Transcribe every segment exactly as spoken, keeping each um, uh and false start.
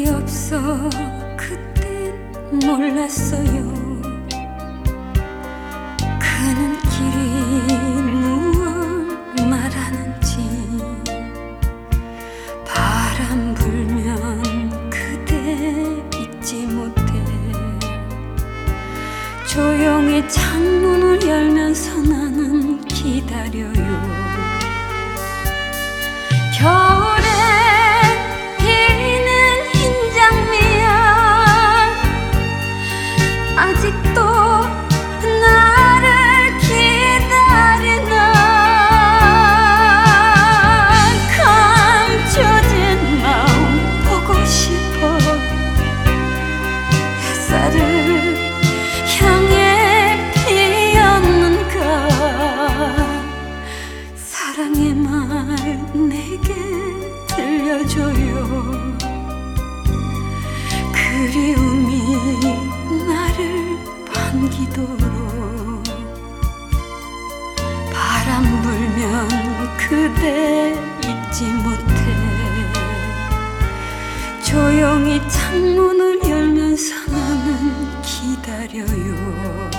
없어 그땐 몰랐어요. 가는 길이 무얼 말하는지. 바람 불면 그대 잊지 못해. 조용히 창문을 열면서 나는 기다려요. 겨울에 피는 흰 장미야 아직도 나를 기다리나. 감춰진 마음 보고 싶어. 햇살을 향해 피었는가. 사랑의 말 내게 들려줘요. 그리움이 나를 반기도록. 바람 불면 그대 잊지 못해. 조용히 창문을 열면서 나는 기다려요.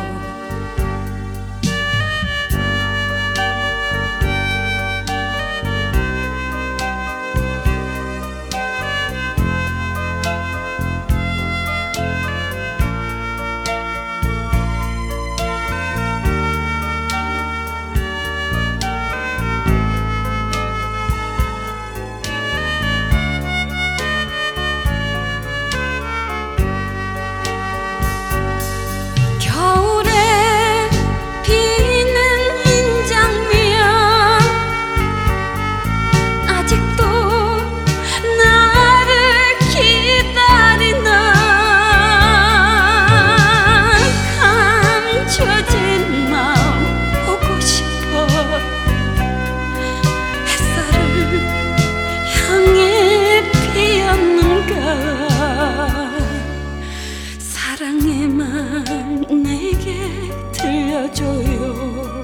사랑의 말 내게 들려줘요.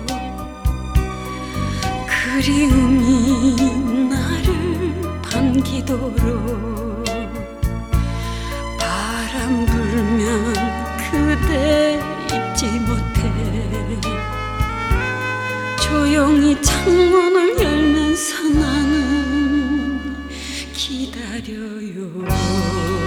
그리움이 나를 반기도록. 바람 불면 그대 잊지 못해. 조용히 창문을 열면서 나는 기다려요.